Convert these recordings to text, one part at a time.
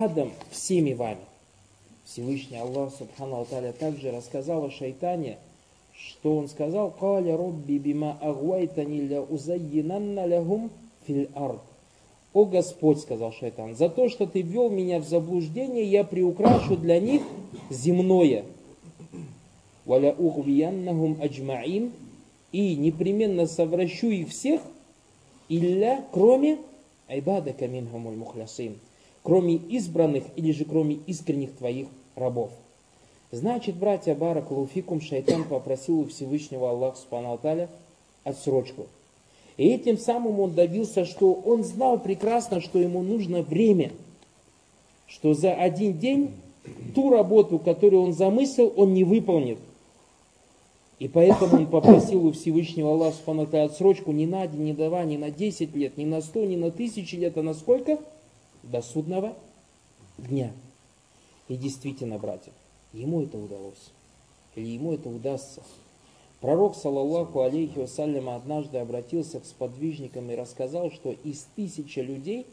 всеми вами. Всевышний Аллах Субхану ва Тааля также рассказал о шайтане, что он сказал: «Каля робби бима агвайтани ля узайинанна лягум фил ард». «О Господь, — сказал шайтан, — за то, что ты ввел меня в заблуждение, я приукрашу для них земное. Валя угвияннахум аджмаим, и непременно совращу их всех, илля, кроме айбадака минхумуль мухлясин, кроме избранных или же кроме искренних твоих рабов». Значит, братья, баракаллаху фикум, шайтан попросил у Всевышнего Аллаха Субхану ва Тааля отсрочку. И этим самым он добился, что он знал прекрасно, что ему нужно время, что за один день ту работу, которую он замыслил, он не выполнит. И поэтому он попросил у Всевышнего Аллаха Субхану ва Тааля отсрочку не на день, не на 2, не на 10 лет, не на 100, не на 1000 лет, а на сколько? До судного дня. И действительно, братья, ему это удалось. Или ему это удастся. Пророк, саллаллаху алейхи вассалям, однажды обратился к сподвижникам и рассказал, что из 1000 людей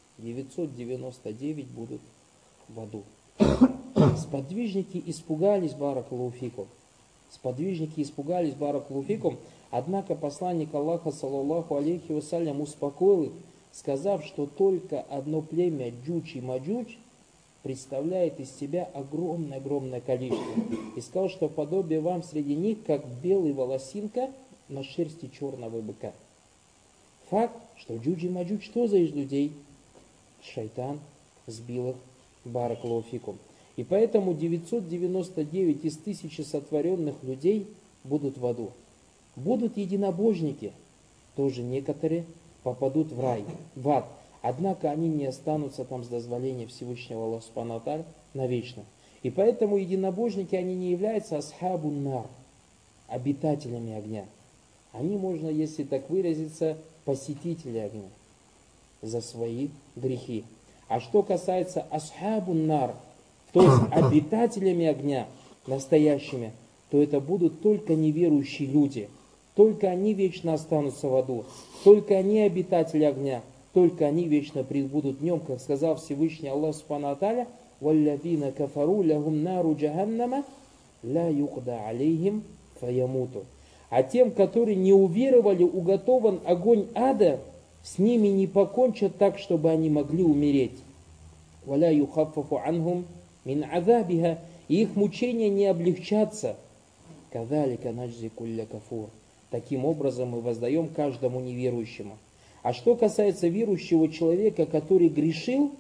999 будут в аду. Сподвижники испугались, баракаллаху фикум. Сподвижники испугались, баракаллаху фикум. Однако посланник Аллаха, саллаллаху алейхи вассалям, успокоил их, сказав, что только одно племя Джудж и Маджудж представляет из себя огромное количество. И сказал, что подобие вам среди них, как белый волосинка на шерсти черного быка. Факт, что Джудж и Маджудж, что за из людей? Шайтан сбил их, баракаллаху фикум. И поэтому 999 из 1000 сотворенных людей будут в аду. Будут единобожники, тоже некоторые попадут в рай, в ад. Однако они не останутся там с дозволения Всевышнего Аллаха Субхану ва Тааля навечно. И поэтому единобожники, они не являются асхабун нар, обитателями огня. Они, можно, если так выразиться, посетители огня за свои грехи. А что касается асхабун нар, то есть обитателями огня, настоящими, то это будут только неверующие люди. Только они вечно останутся в аду. Только они обитатели огня. Только они вечно пребудут в нем, как сказал Всевышний Аллах Субхану ва Тааля: «Валлазина кафару лахум нару джаханнама ла юхда алейхим фаямуту». А тем, которые не уверовали, уготован огонь ада, с ними не покончат так, чтобы они могли умереть. «Валя юхаффафу анхум мин азабиха», и их мучения не облегчатся. «Кадалика наджзи кулля кафур». Таким образом мы воздаем каждому неверующему. А что касается верующего человека, который грешил,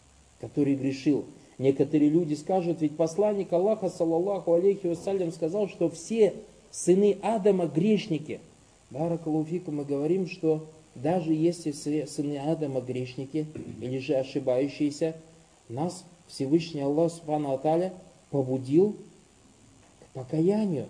некоторые люди скажут, ведь посланник Аллаха, саллаллаху алейхи вассалям, сказал, что все сыны Адама грешники. Баракаллаху фикум, мы говорим, что даже если сыны Адама грешники, или же ошибающиеся, нас Всевышний Аллах Субхану ва Тааля побудил к покаянию.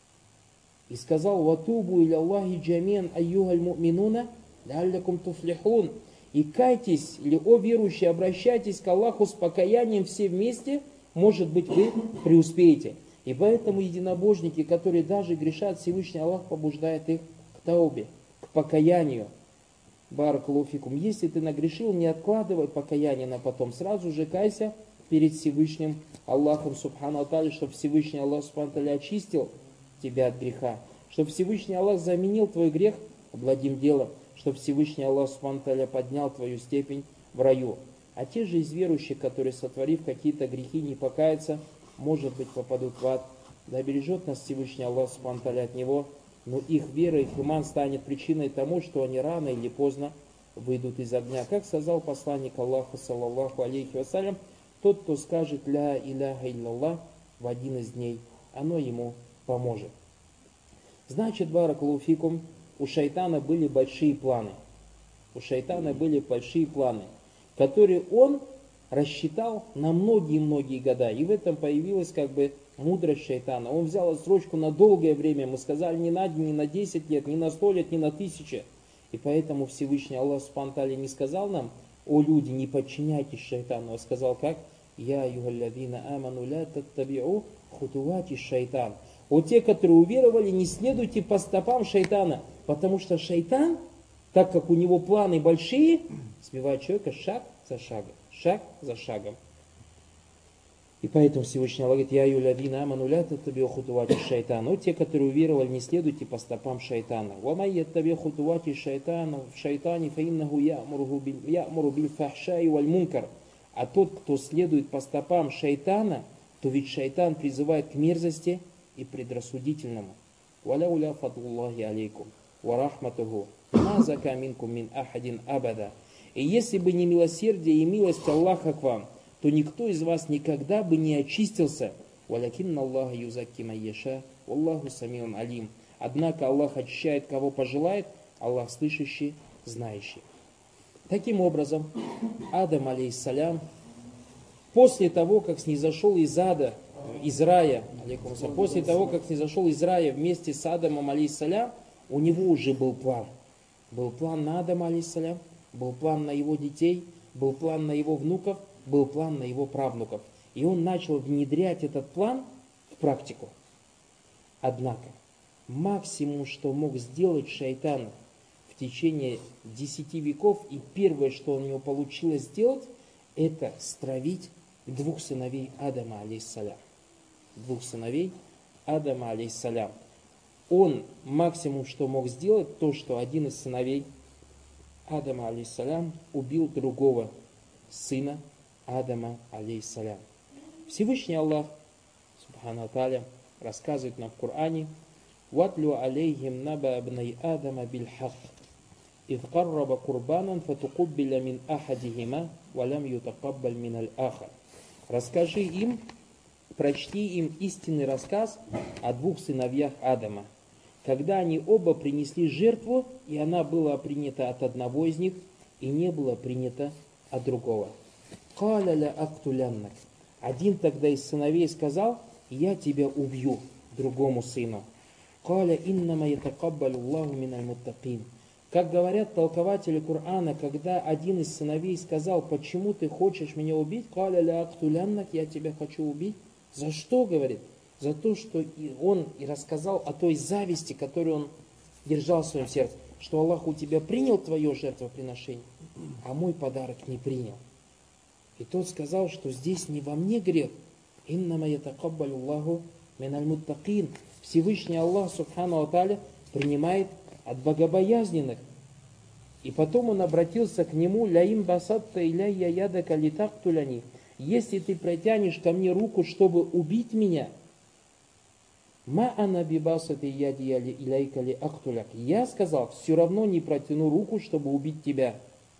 И сказал: «Ватубу иля Аллахи джамиан айюхаль му'минуна ляллякум туфлихун». И кайтесь, или, о верующие, обращайтесь к Аллаху с покаянием все вместе, может быть, вы преуспеете. И поэтому единобожники, которые даже грешат, Всевышний Аллах побуждает их к таубе, к покаянию. Баракаллаху фикум. Если ты нагрешил, не откладывай покаяние на потом, сразу же кайся перед Всевышним Аллахом Субхану ва Тааля, чтобы Всевышний Аллах Субхану ва Тааля очистил тебя от греха, чтобы Всевышний Аллах заменил твой грех благим делом, чтобы Всевышний Аллах Субхану ва Тааля поднял твою степень в раю. А те же из верующих, которые, сотворив какие-то грехи, не покаятся, может быть, попадут в ад. Да бережет нас Всевышний Аллах Субхану ва Тааля от него, но их вера, их иман станет причиной тому, что они рано или поздно выйдут из огня. Как сказал посланник Аллаха, саллаллаху алейхи вассалям: тот, кто скажет ля иляха илляллах в один из дней, оно ему поможет. Значит, баракаллаху фикум, у шайтана были большие планы. У шайтана были большие планы, которые он рассчитал на многие-многие года. И в этом появилась как бы мудрость шайтана. Он взял отсрочку на долгое время. Мы сказали, не на день, не на 10 лет, не на 100 лет, не на 1000. И поэтому Всевышний Аллах Субхану ва Тааля не сказал нам: о люди, не подчиняйтесь шайтану. Он сказал как? Я югаллазина аману ля таттабиу хутувати шайтан. О те, которые уверовали, не следуйте по стопам шайтана. Потому что шайтан, так как у него планы большие, сбивает человека шаг за шагом. Шаг за шагом. И поэтому Всевышний Аллах говорит: «Я юлявина аману ля таттабиу хутувати шайтан». О, те, которые уверовали, не следуйте по стопам шайтана. «Ва май яттаби хутувати шайтана в шайтане фа иннаху я'муру биль фахшай валь мункар». А тот, кто следует по стопам шайтана, то ведь шайтан призывает к мерзости и предрассудительному. «Валяуля фадлухи алейкум ва рахматуху ма зака минкум мин ахадин абада». И если бы не милосердие и милость Аллаха к вам, то никто из вас никогда бы не очистился. «Валякинна Аллаха юзакки ман яша, валлаху самиун алим». Однако Аллах очищает, кого пожелает, Аллах слышащий, знающий. Таким образом, Адам, алейхиссалям, после того, как снизошел из ада, из рая, после того, как снизошел из рая вместе с Адамом, алейхиссалям, у него уже был план. Был план на Адама, алейхиссалям, был план на его детей, был план на его внуков, был план на его правнуков. И он начал внедрять этот план в практику. Однако, максимум, что мог сделать шайтан в течение 10 веков, и первое, что у него получилось сделать, это стравить двух сыновей Адама, алейхиссалям. Двух сыновей Адама, алейхиссалям. Он максимум, что мог сделать, то, что один из сыновей Адама, алейхиссалям, убил другого сына Адама, алейхиссалям. Всевышний Аллах, субхану тааля, рассказывает нам в Коране: «Ватлю алейхим наба абнай Адама бильхак, إذ قرب قربانا فتقبل من أحدهما ولم يتقبل من الآخر». Расскажи им, прочти им истинный рассказ о двух сыновьях Адама, когда они оба принесли жертву, и она была принята от одного из них, и не была принята от другого. «Каля ля актуляннак». Один тогда из сыновей сказал: «Я тебя убью», другому сыну. «Каля иннама ятакаббалю Аллаху миналь муттакин». Как говорят толкователи Корана, когда один из сыновей сказал: «Почему ты хочешь меня убить?» «Каля ля актуляннак», я тебя хочу убить. За что, говорит? За то, что он и рассказал о той зависти, которую он держал в своем сердце, что Аллах у тебя принял твое жертвоприношение, а мой подарок не принял. И тот сказал, что здесь не во мне грех. «Иннама ятакаббалю Аллаху миналь муттакин». Всевышний Аллах, субхану тааля, принимает от богобоязненных. И потом он обратился к нему: «Ляим басатта иляйя ядака литактуляни». Если ты протянешь ко мне руку, чтобы убить меня, «Ма ана бибасати яди иляйка ли актуляк». Я сказал: все равно не протяну руку, чтобы убить тебя.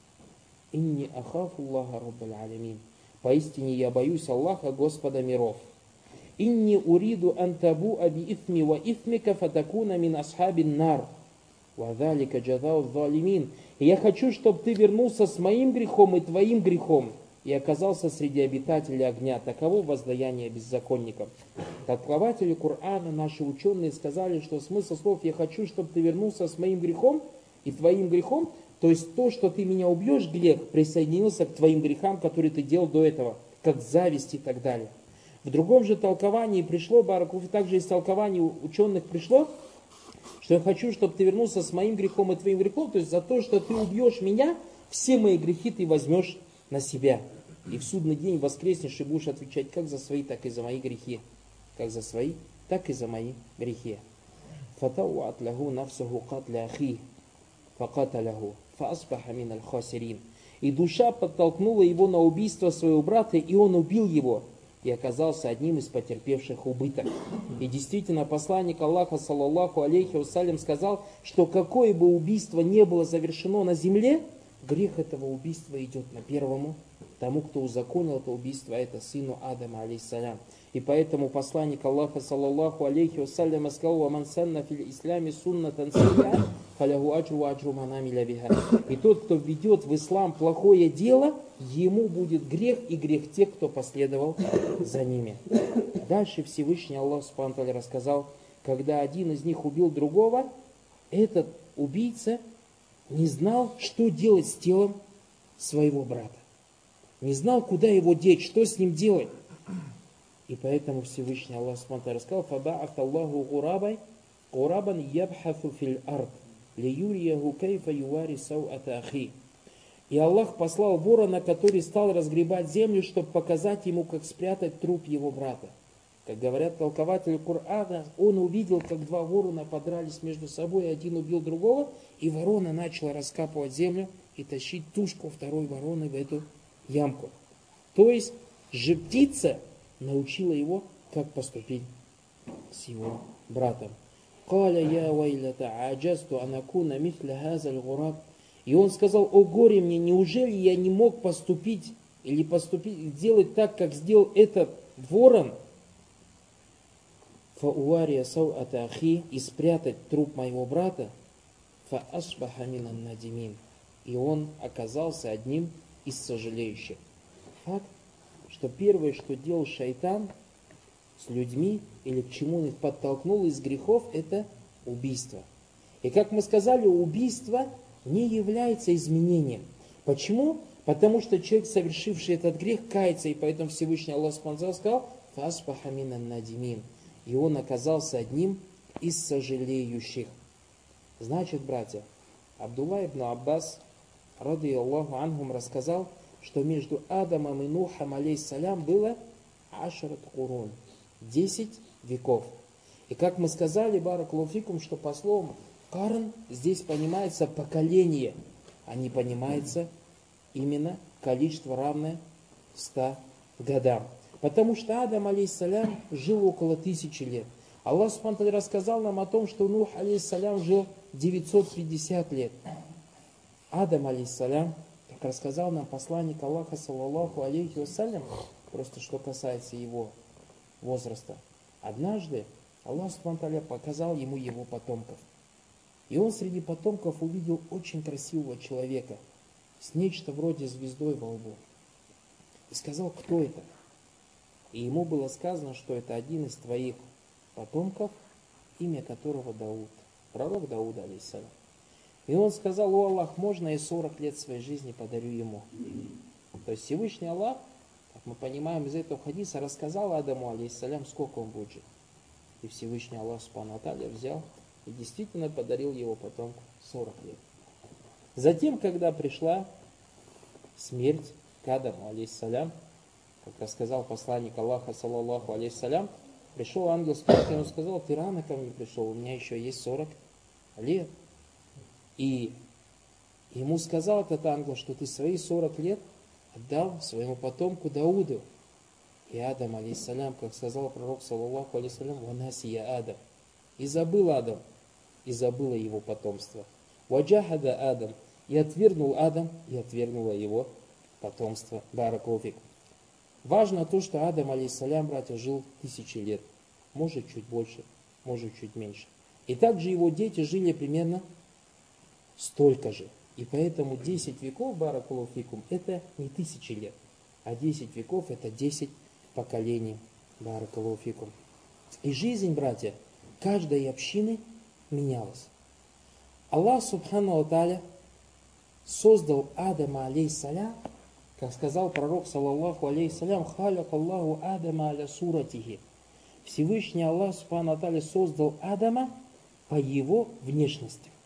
«Инни ахафу Аллаха раббаль алямин». Поистине я боюсь Аллаха, Господа миров. «Инни уриду антабу аби ифми ва ифмика фатакуна мин асхабин нар. Вадалика джазау залимин». И я хочу, чтобы ты вернулся с моим грехом и твоим грехом и оказался среди обитателей огня. Таково воздаяние беззаконникам. Толкователи Корана, наши ученые, сказали, что смысл слов «я хочу, чтобы ты вернулся с моим грехом и твоим грехом», то есть то, что ты меня убьешь, грех, присоединился к твоим грехам, которые ты делал до этого, как зависть и так далее. В другом же толковании пришло, баракуфи, также из толкований ученых пришло, что я хочу, чтобы ты вернулся с моим грехом и твоим грехом, то есть за то, что ты убьешь меня, все мои грехи ты возьмешь на себя. И в судный день воскреснешь и будешь отвечать как за свои, так и за мои грехи. Как за свои, так и за мои грехи. «Фатауат лаху нафсаху катля ахи, факаталяху, фаасбаха миналь хасирин». И душа подтолкнула его на убийство своего брата, и он убил его, и оказался одним из потерпевших убыток. И действительно, посланник Аллаха, саллаллаху алейхи вассалям, сказал, что какое бы убийство не было завершено на земле, грех этого убийства идет на первому. Тому, кто узаконил это убийство, это сыну Адама, алейхиссалям. И поэтому посланник Аллаха, саллаллаху алейхи вассалям, сказал: «Ваман санна фил исламе суннатан сайя, фаляху аджру аджру ман амиля биха». И тот, кто введет в ислам плохое дело, ему будет грех и грех тех, кто последовал за ними. Дальше Всевышний Аллах субхану тааля рассказал, когда один из них убил другого, этот убийца не знал, что делать с телом своего брата. Не знал, куда его деть, что с ним делать. И поэтому Всевышний Аллах субхану тааля сказал: «Фаба'ат Аллаху гурабан ябхафу фил ард, лиюрияху кайфа ювари сау'ата ахи». И Аллах послал ворона, который стал разгребать землю, чтобы показать ему, как спрятать труп его брата. Как говорят толкователи Корана, он увидел, как два ворона подрались между собой, один убил другого, и ворона начала раскапывать землю и тащить тушку второй вороны в эту ямку. То есть же птица научила его, как поступить с его братом. И он сказал: о горе мне, неужели я не мог поступить или сделать так, как сделал этот ворон, и спрятать труп моего брата, и он оказался одним из сожалеющих. Факт, что первое, что делал шайтан с людьми, или к чему он их подтолкнул из грехов, это убийство. И как мы сказали, убийство не является изменением. Почему? Потому что человек, совершивший этот грех, кается, и поэтому Всевышний Аллах сказал: «Фасбаха минан надимин». И он оказался одним из сожалеющих. Значит, братья, Абдулла ибн Аббас, ради Аллаху анхум, рассказал, что между Адамом и Нухом, алейхиссалям, было 10 курун, 10 веков. И как мы сказали, баракаллаху фикум, что по слову карн здесь понимается поколение, а не понимается именно количество, равное 100 годам. Потому что Адам, алейхиссалям, жил около 1000 лет. Аллах субхану ва тааля рассказал нам о том, что Нух, алейхиссалям, жил 950 лет. Адам, алейхиссалям, как рассказал нам посланник Аллаха, саллаллаху алейхи вассалям, просто что касается его возраста. Однажды Аллах субхану ва тааля показал ему его потомков. И он среди потомков увидел очень красивого человека с нечто вроде звездой во лбу. И сказал: кто это? И ему было сказано, что это один из твоих потомков, имя которого Дауд, пророк Дауд, алейхиссалям. И он сказал: о Аллах, можно я 40 лет своей жизни подарю ему? То есть Всевышний Аллах, как мы понимаем из этого хадиса, рассказал Адаму, алейхиссалям, сколько он будет жить. И Всевышний Аллах субхану ва тааля взял и действительно подарил его потомку 40 лет. Затем, когда пришла смерть к Адаму, алейхиссалям, как рассказал посланник Аллаха, саллаллаху алейхиссалям, пришел ангел смерти, и он сказал: ты рано ко мне пришел, у меня еще есть 40 лет. И ему сказал этот ангел, что ты свои 40 лет отдал своему потомку Дауду. И Адам, алейхиссалям, как сказал пророк, саллаллаху алейхиссалям, «Ванаси я Адам». И забыл Адам, и забыло его потомство. «Ваджахада Адам». И отвергнул Адам, и отвергнуло его потомство. Баракаллаху фик. Важно то, что Адам, алейхиссалям, братья, жил 1000 лет. Может чуть больше, может чуть меньше. И также его дети жили примерно столько же. И поэтому 10 веков, баракаллаху фикум, это не 1000 лет. А 10 веков это 10 поколений. Баракаллаху фикум. И жизнь, братья, каждой общины менялась. Аллах субхану ва тааля создал Адама, алейхиссалям, как сказал пророк, саллаллаху алейхиссалям, халяк Аллаху Адама аля суратихи. Всевышний Аллах субхану ва тааля создал Адама по его внешности.